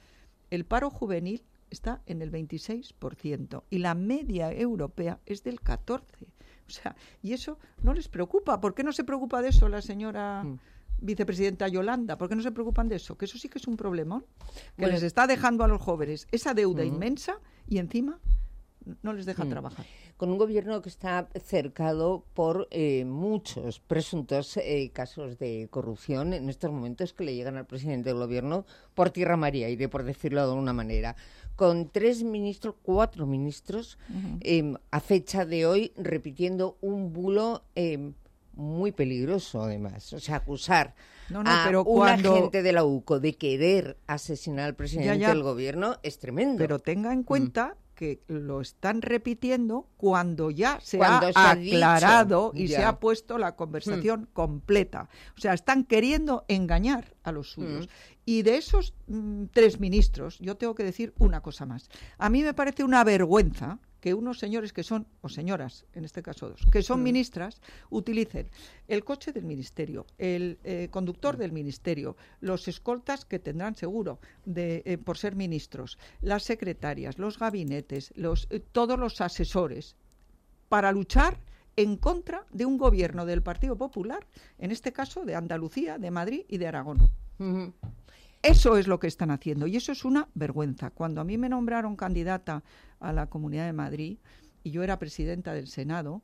el paro juvenil está en el veintiséis por ciento y la media europea es del catorce por ciento. O sea, y eso no les preocupa. ¿Por qué no se preocupa de eso la señora mm. vicepresidenta Yolanda? ¿Por qué no se preocupan de eso? Que eso sí que es un problemón, que bueno. les está dejando a los jóvenes esa deuda mm. inmensa y encima no les deja mm. trabajar. Con un gobierno que está cercado por eh, muchos presuntos eh, casos de corrupción en estos momentos que le llegan al presidente del gobierno por tierra, mar y aire, por decirlo de alguna manera. Con tres ministros, cuatro ministros, uh-huh. eh, a fecha de hoy, repitiendo un bulo eh, muy peligroso, además. O sea, acusar no, no, a pero un cuando... agente de la U C O de querer asesinar al presidente ya, ya. del gobierno es tremendo. Pero tenga en cuenta... Mm. que lo están repitiendo cuando ya se cuando ha se aclarado ha y ya. se ha puesto la conversación mm. completa. O sea, están queriendo engañar a los suyos. Mm. Y de esos mm, tres ministros, yo tengo que decir una cosa más. A mí me parece una vergüenza que unos señores que son, o señoras, en este caso dos, que son mm. ministras, utilicen el coche del ministerio, el eh, conductor mm. del ministerio, los escoltas que tendrán seguro de, eh, por ser ministros, las secretarias, los gabinetes, los, eh, todos los asesores, para luchar en contra de un gobierno del Partido Popular, en este caso de Andalucía, de Madrid y de Aragón. Mm-hmm. Eso es lo que están haciendo y eso es una vergüenza. Cuando a mí me nombraron candidata a la Comunidad de Madrid y yo era presidenta del Senado,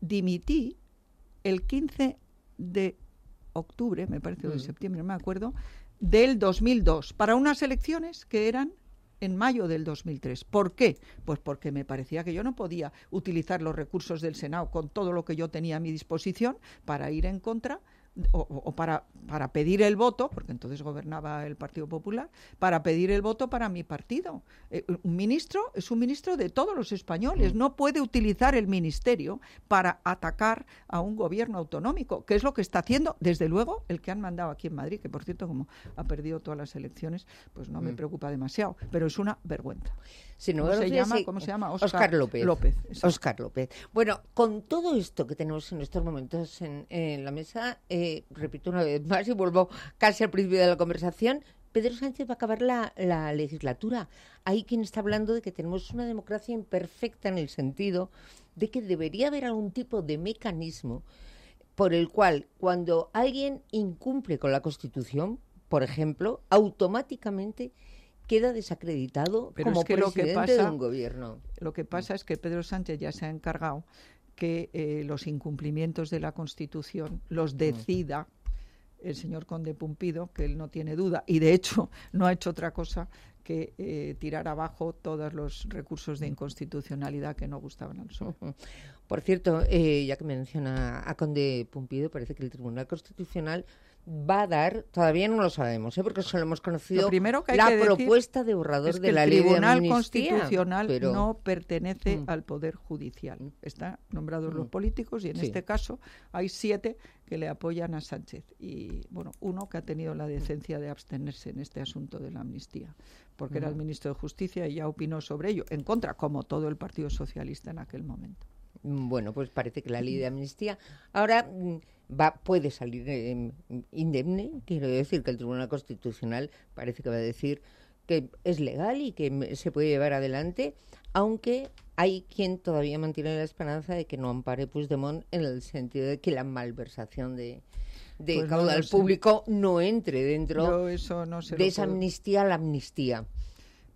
dimití el quince de octubre, me parece, o de mm. septiembre, no me acuerdo, del dos mil dos, para unas elecciones que eran en mayo del dos mil tres. ¿Por qué? Pues porque me parecía que yo no podía utilizar los recursos del Senado con todo lo que yo tenía a mi disposición para ir en contra O, o para, para pedir el voto, porque entonces gobernaba el Partido Popular, para pedir el voto para mi partido. Eh, un ministro es un ministro de todos los españoles, no puede utilizar el ministerio para atacar a un gobierno autonómico, que es lo que está haciendo, desde luego, el que han mandado aquí en Madrid, que por cierto, como ha perdido todas las elecciones, pues no me preocupa demasiado, pero es una vergüenza. Si no, ¿Cómo, se sí, llama? sí. ¿Cómo se llama? Óscar, Óscar López. López Óscar López. Bueno, con todo esto que tenemos en estos momentos en, en la mesa, eh, repito una vez más y vuelvo casi al principio de la conversación, Pedro Sánchez va a acabar la, la legislatura. Hay quien está hablando de que tenemos una democracia imperfecta en el sentido de que debería haber algún tipo de mecanismo por el cual cuando alguien incumple con la Constitución, por ejemplo, automáticamente queda desacreditado Pero como es que presidente lo que pasa, de un gobierno. Lo que pasa es que Pedro Sánchez ya se ha encargado que eh, los incumplimientos de la Constitución los decida el señor Conde Pumpido, que él no tiene duda, y de hecho no ha hecho otra cosa que eh, tirar abajo todos los recursos de inconstitucionalidad que no gustaban al P S O E. Por cierto, eh, ya que menciona a Conde Pumpido, parece que el Tribunal Constitucional va a dar, todavía no lo sabemos, ¿eh? porque solo hemos conocido lo primero que hay la que propuesta de borrador es que de la el ley de Tribunal amnistía, Constitucional pero... no pertenece mm. al Poder Judicial. Están nombrados mm. los políticos y en sí. este caso hay siete que le apoyan a Sánchez y bueno, uno que ha tenido la decencia de abstenerse en este asunto de la amnistía, porque mm. era el ministro de Justicia y ya opinó sobre ello, en contra, como todo el Partido Socialista en aquel momento. Bueno, pues parece que la ley de amnistía ahora va puede salir eh, indemne. Quiero decir que el Tribunal Constitucional parece que va a decir que es legal y que se puede llevar adelante, aunque hay quien todavía mantiene la esperanza de que no ampare Puigdemont en el sentido de que la malversación de, de pues caudal no público no entre dentro eso no se de esa puedo... amnistía a la amnistía.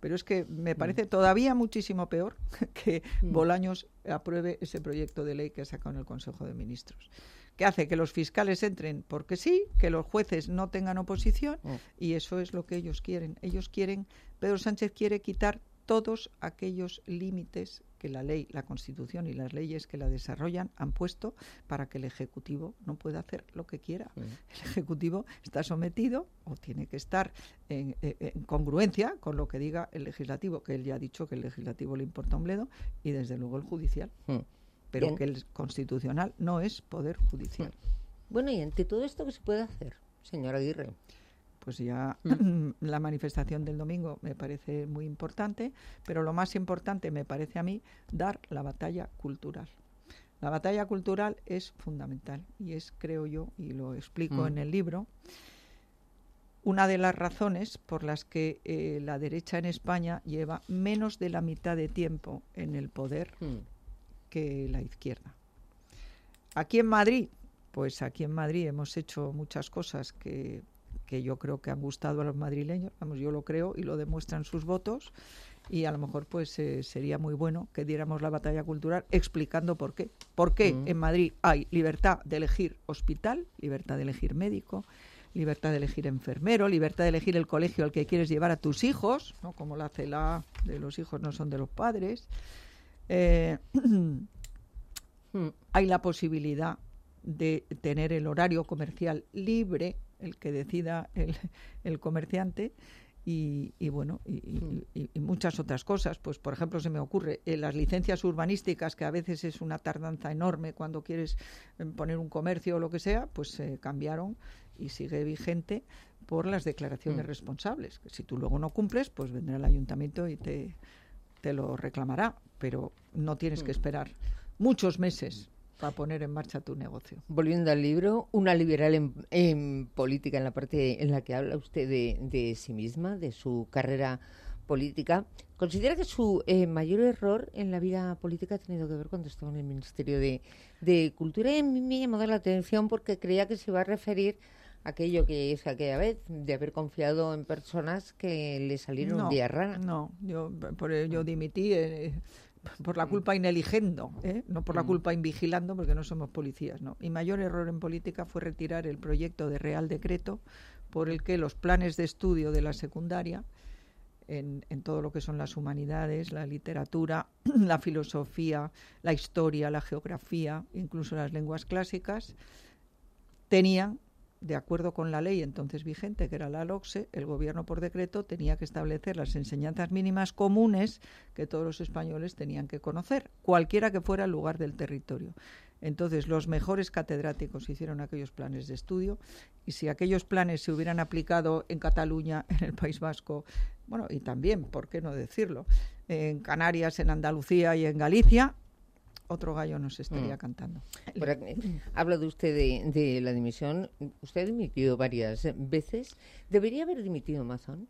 Pero es que me parece todavía muchísimo peor que Mm. Bolaños apruebe ese proyecto de ley que ha sacado en el Consejo de Ministros, que hace que los fiscales entren porque sí, que los jueces no tengan oposición, Mm. y eso es lo que ellos quieren. Ellos quieren, Pedro Sánchez quiere quitar todos aquellos límites que la ley, la Constitución y las leyes que la desarrollan han puesto para que el Ejecutivo no pueda hacer lo que quiera. Mm. El Ejecutivo está sometido o tiene que estar en, en- en congruencia con lo que diga el Legislativo, que él ya ha dicho que el Legislativo le importa un bledo, y desde luego el Judicial. Mm. Pero Bien. que el Constitucional no es Poder Judicial. Bueno, y ante todo esto, ¿qué se puede hacer, señora Aguirre? Pues ya Mm. la manifestación del domingo me parece muy importante, pero lo más importante me parece a mí dar la batalla cultural. La batalla cultural es fundamental y es, creo yo, y lo explico Mm. en el libro, una de las razones por las que eh, la derecha en España lleva menos de la mitad de tiempo en el poder Mm. que la izquierda. Aquí en Madrid, pues aquí en Madrid hemos hecho muchas cosas que, que yo creo que han gustado a los madrileños, vamos, yo lo creo y lo demuestran sus votos, y a lo mejor pues eh, sería muy bueno que diéramos la batalla cultural explicando por qué. ¿Por qué Mm. en Madrid hay libertad de elegir hospital, libertad de elegir médico, libertad de elegir enfermero, libertad de elegir el colegio al que quieres llevar a tus hijos, ¿no? Como la C E L A de los hijos no son de los padres? Eh, hay la posibilidad de tener el horario comercial libre, el que decida el, el comerciante, y, y bueno, y, y- y- y muchas otras cosas. Pues, por ejemplo, se me ocurre eh, las licencias urbanísticas, que a veces es una tardanza enorme cuando quieres eh, poner un comercio o lo que sea, pues se cambiaron y sigue vigente por las declaraciones Mm. responsables. Que si tú luego no cumples, pues vendrá el ayuntamiento y te, te lo reclamará, pero no tienes que Mm. esperar muchos meses para poner en marcha tu negocio. Volviendo al libro, una liberal en, en política, en la parte en la que habla usted de, de sí misma, de su carrera política, ¿considera que su eh, mayor error en la vida política ha tenido que ver cuando estaba en el Ministerio de, de Cultura? Y a mí me ha llamado la atención porque creía que se iba a referir a aquello que es aquella vez, de haber confiado en personas que le salieron No, un día rara. No, yo, por, yo dimití eh, por la culpa ineligendo, ¿eh? No por la Mm. culpa invigilando, porque no somos policías, ¿no? Mi mayor error en política fue retirar el proyecto de Real Decreto por el que los planes de estudio de la secundaria, en, en todo lo que son las humanidades, la literatura, la filosofía, la historia, la geografía, incluso las lenguas clásicas, tenían, de acuerdo con la ley entonces vigente, que era la LOCSE, el gobierno por decreto tenía que establecer las enseñanzas mínimas comunes que todos los españoles tenían que conocer, cualquiera que fuera el lugar del territorio. Entonces, los mejores catedráticos hicieron aquellos planes de estudio, y si aquellos planes se hubieran aplicado en Cataluña, en el País Vasco, bueno, y también, ¿por qué no decirlo?, en Canarias, en Andalucía y en Galicia, otro gallo nos estaría Mm. cantando. Por aquí, habla de usted de, de la dimisión. Usted ha dimitido varias veces. ¿Debería haber dimitido Mazón?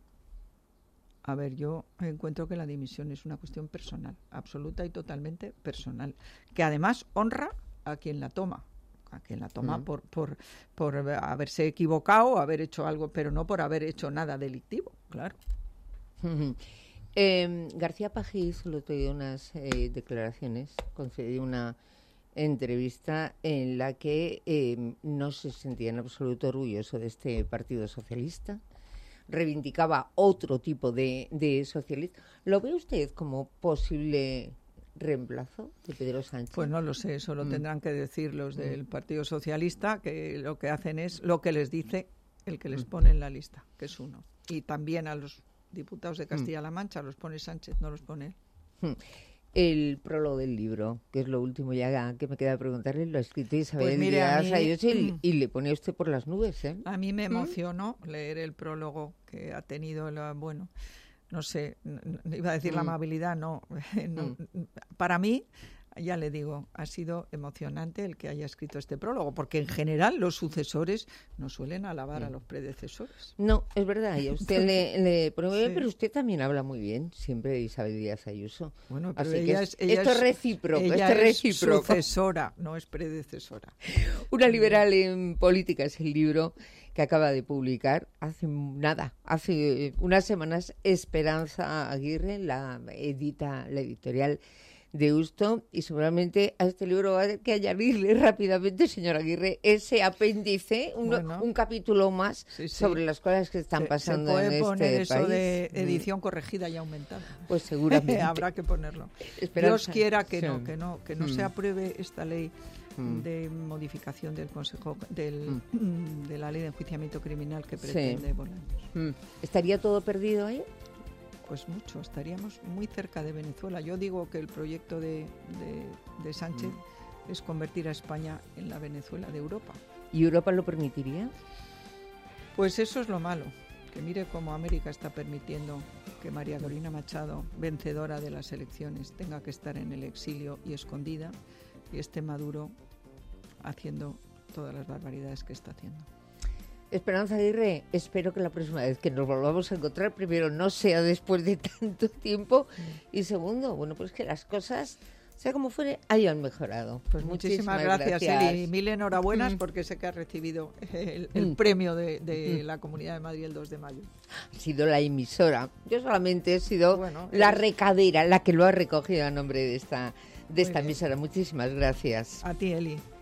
A ver, yo encuentro que la dimisión es una cuestión personal, absoluta y totalmente personal, que además honra a quien la toma, a quien la toma Mm. por, por, por haberse equivocado, haber hecho algo, pero no por haber hecho nada delictivo, claro. Eh, García Paje hizo el otro día unas eh, declaraciones, concedió una entrevista en la que eh, no se sentía en absoluto orgulloso de este Partido Socialista, reivindicaba otro tipo de, de socialista. ¿Lo ve usted como posible reemplazo de Pedro Sánchez? Pues no lo sé, eso lo Mm. tendrán que decir los Mm. del Partido Socialista, que lo que hacen es lo que les dice el que Mm. les pone en la lista, que es uno. Y también a los diputados de Castilla-La Mancha los pone Sánchez, no los pone él. Hmm. El prólogo del libro, que es lo último ya que me queda preguntarle, lo ha escrito Isabel Pues mire, a Díaz mí- Ayuso y, y le pone usted por las nubes, ¿eh? A mí me ¿Mm? emocionó leer el prólogo que ha tenido, la, bueno, no sé, n- n- iba a decir la Mm. amabilidad, no, no, Mm. para mí ya le digo, ha sido emocionante el que haya escrito este prólogo, porque en general los sucesores no suelen alabar a los predecesores. No, es verdad, y a usted le, le pone muy bien, Sí. pero usted también habla muy bien, siempre de Isabel Díaz Ayuso. Bueno, pero Así ella que es, ella esto es es- recíproco, ella esto es es recíproco. sucesora, no es predecesora. Una liberal en política es el libro que acaba de publicar hace nada, hace unas semanas, Esperanza Aguirre, la edita, la editorial de Usto, y seguramente a este libro va a haber que añadirle rápidamente, señora Aguirre, ese apéndice, un, Bueno. un capítulo más Sí, sí. sobre las cosas que están Se- pasando se puede en este poner eso país. de Mm. edición corregida y aumentada. Pues seguramente. Habrá que ponerlo. Esperanza. Dios quiera que Sí. no, que no, que no Mm. se apruebe esta ley Mm. de modificación del Consejo del, de la ley de enjuiciamiento criminal que Sí. pretende Bolaños. Mm. ¿Estaría todo perdido ahí? Pues mucho, estaríamos muy cerca de Venezuela. Yo digo que el proyecto de, de, de Sánchez Mm. es convertir a España en la Venezuela de Europa. ¿Y Europa lo permitiría? Pues eso es lo malo, que mire cómo América está permitiendo que María Corina Machado, vencedora de las elecciones, tenga que estar en el exilio y escondida, y esté Maduro haciendo todas las barbaridades que está haciendo. Esperanza Aguirre, espero que la próxima vez que nos volvamos a encontrar, primero, no sea después de tanto tiempo, y segundo, bueno, pues que las cosas, sea como fuere, hayan mejorado. Pues muchísimas, gracias, Eli. Mil enhorabuenas Mm. porque sé que has recibido el, el Mm. premio de, de Mm. la Comunidad de Madrid el dos de mayo. Ha sido la emisora. Yo solamente he sido Bueno, la eres- recadera, la que lo ha recogido a nombre de esta, de Muy esta bien. emisora. Muchísimas gracias. A ti, Eli.